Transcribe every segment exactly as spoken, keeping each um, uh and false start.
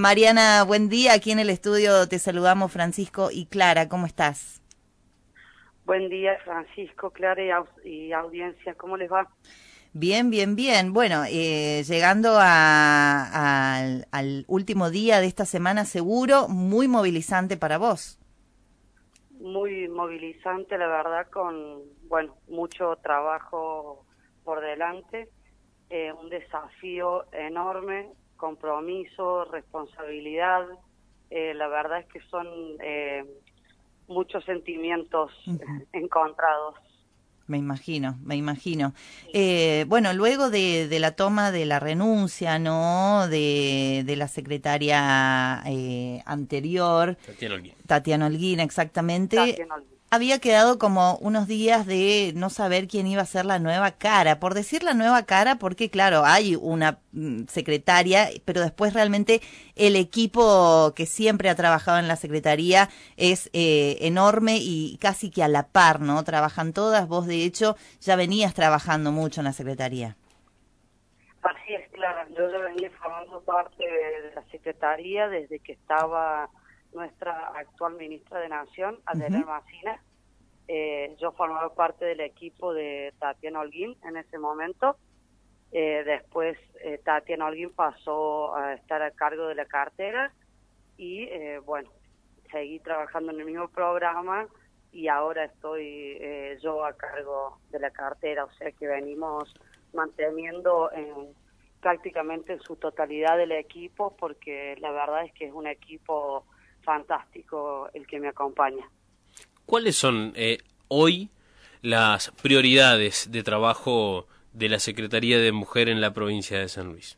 Mariana, buen día. Aquí en el estudio te saludamos Francisco y Clara. ¿Cómo estás? Buen día, Francisco, Clara y, au y audiencia. ¿Cómo les va? Bien, bien, bien. Bueno, eh, llegando a, a, al, al último día de esta semana seguro, muy movilizante para vos. Muy movilizante, la verdad, con, bueno, mucho trabajo por delante, eh, un desafío enorme, compromiso, responsabilidad. Eh, la verdad es que son eh, muchos sentimientos Ujú. encontrados. Me imagino, me imagino. Eh, bueno, luego de, de la toma de la renuncia, ¿no? De, de la secretaria eh, anterior, Tatiana Holguín. Tatiana Holguín, exactamente, Tatiana Holguín. había quedado como unos días de no saber quién iba a ser la nueva cara. Por decir la nueva cara, porque claro, hay una mm, secretaria, pero después realmente el equipo que siempre ha trabajado en la secretaría es eh, enorme y casi que a la par, ¿no? Trabajan todas. Vos, de hecho, ya venías trabajando mucho en la secretaría. Así es, Clara. Yo ya venía formando parte de la Secretaría desde que estaba nuestra actual ministra de Nación, Adelén Ujú. Macina. Eh, yo formaba parte del equipo de Tatiana Holguín en ese momento. Eh, después eh, Tatiana Holguín pasó a estar a cargo de la cartera y, eh, bueno, seguí trabajando en el mismo programa y ahora estoy eh, yo a cargo de la cartera, o sea que venimos manteniendo en, prácticamente en su totalidad el equipo, porque la verdad es que es un equipo fantástico el que me acompaña. ¿Cuáles son eh, hoy las prioridades de trabajo de la Secretaría de Mujer en la provincia de San Luis?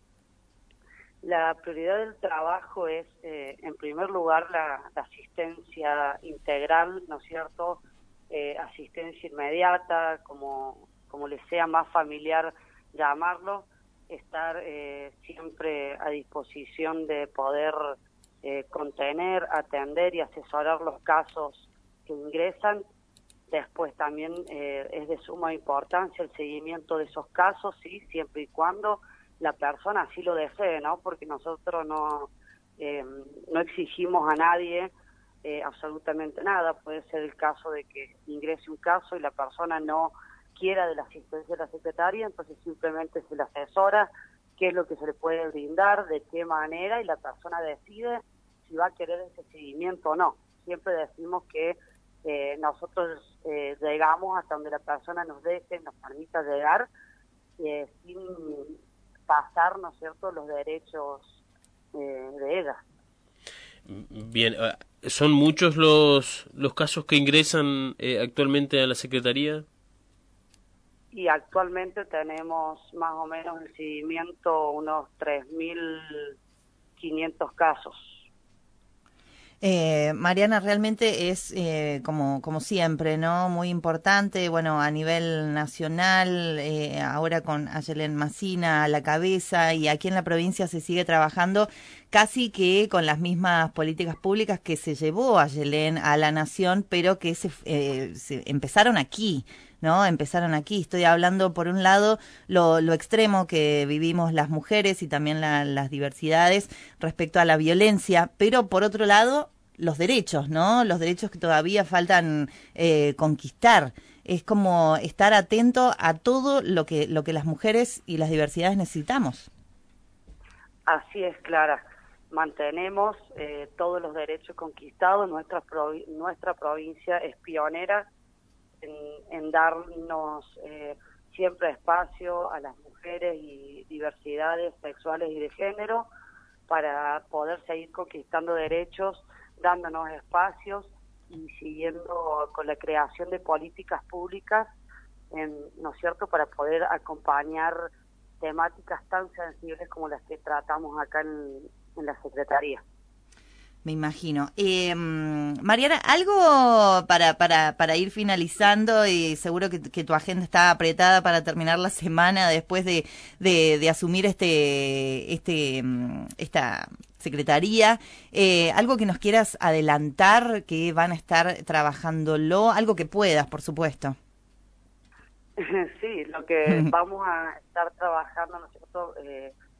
La prioridad del trabajo es, eh, en primer lugar, la, la asistencia integral, ¿no es cierto? Eh, asistencia inmediata, como, como les sea más familiar llamarlo, estar eh, siempre a disposición de poder eh, contener, atender y asesorar los casos que ingresan. Después también eh, es de suma importancia el seguimiento de esos casos, sí, siempre y cuando la persona así lo desee, ¿no? Porque nosotros no, eh, no exigimos a nadie eh, absolutamente nada. Puede ser el caso de que ingrese un caso y la persona no quiera de la asistencia de la secretaria, entonces simplemente se le asesora qué es lo que se le puede brindar, de qué manera, y la persona decide si va a querer ese seguimiento o no. Siempre decimos que eh, nosotros eh, llegamos hasta donde la persona nos deje, nos permita llegar, eh, sin pasar, ¿no es cierto?, los derechos eh, de ella. Bien, ¿son muchos los, los casos que ingresan eh, actualmente a la Secretaría? Y actualmente tenemos más o menos en seguimiento unos tres mil quinientos casos. Eh, Mariana, realmente es eh, como, como siempre, ¿no? Muy importante, bueno, a nivel nacional, eh, ahora con Adelén Macina a la cabeza y aquí en la provincia se sigue trabajando casi que con las mismas políticas públicas que se llevó Adelén a la nación, pero que se, eh, se empezaron aquí. ¿No? Empezaron aquí. Estoy hablando, por un lado, lo, lo extremo que vivimos las mujeres y también la, las diversidades respecto a la violencia, pero por otro lado, los derechos, ¿no? Los derechos que todavía faltan eh, conquistar. Es como estar atento a todo lo que, lo que las mujeres y las diversidades necesitamos. Así es, Clara. Mantenemos eh, todos los derechos conquistados. Nuestra, provi nuestra provincia es pionera en, en darnos eh, siempre espacio a las mujeres y diversidades sexuales y de género para poder seguir conquistando derechos, dándonos espacios y siguiendo con la creación de políticas públicas, en, ¿no es cierto?, para poder acompañar temáticas tan sensibles como las que tratamos acá en, en la Secretaría. Me imagino. Eh, Mariana, algo para, para, para ir finalizando, y seguro que, que tu agenda está apretada para terminar la semana después de, de, de asumir este, este, esta secretaría. Eh, algo que nos quieras adelantar, que van a estar trabajándolo, algo que puedas, por supuesto. Sí, lo que vamos a estar trabajando, ¿no es cierto?, eh,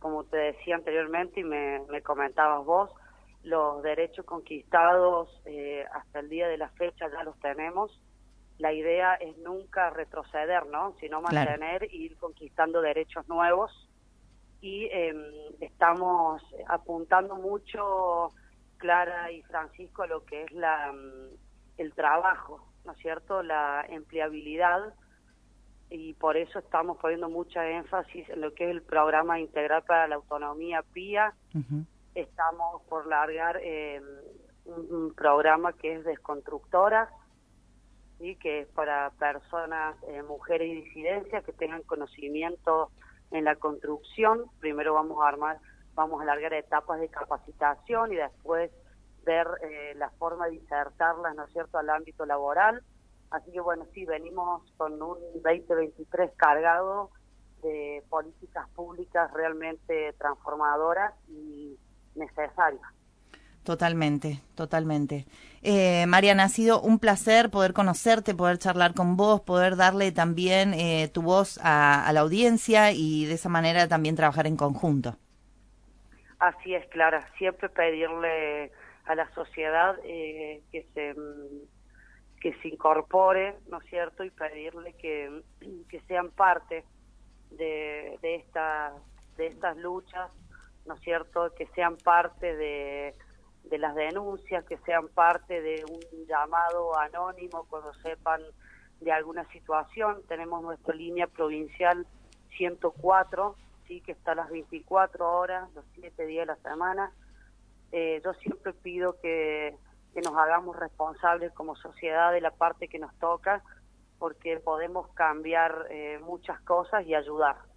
como te decía anteriormente y me, me comentabas vos, los derechos conquistados eh, hasta el día de la fecha ya los tenemos. La idea es nunca retroceder, ¿no? Sino mantener e ir conquistando derechos nuevos. Y eh, estamos apuntando mucho, Clara y Francisco, a lo que es la el trabajo, ¿no es cierto? La empleabilidad, y por eso estamos poniendo mucha énfasis en lo que es el Programa Integral para la Autonomía P I A. Uh-huh. Estamos por largar eh, un, un programa que es Desconstructoras, ¿sí? Que es para personas, eh, mujeres y disidencias que tengan conocimiento en la construcción. Primero vamos a armar, vamos a alargar etapas de capacitación y después ver eh, la forma de insertarlas, ¿no es cierto?, al ámbito laboral. Así que bueno, sí, venimos con un veinte veintitrés cargado de políticas públicas realmente transformadoras y necesarias. Totalmente, totalmente. Eh, Mariana, ha sido un placer poder conocerte, poder charlar con vos, poder darle también eh, tu voz a, a la audiencia y de esa manera también trabajar en conjunto. Así es, Clara. Siempre pedirle a la sociedad eh, que se que se incorpore, ¿no es cierto?, y pedirle que, que sean parte de, de, esta, de estas luchas, ¿no es cierto?, que sean parte de, de las denuncias, que sean parte de un llamado anónimo cuando sepan de alguna situación. Tenemos nuestra línea provincial ciento cuatro, sí, que está a las veinticuatro horas, los siete días de la semana. Eh, yo siempre pido que, que nos hagamos responsables como sociedad de la parte que nos toca, porque podemos cambiar eh, muchas cosas y ayudar.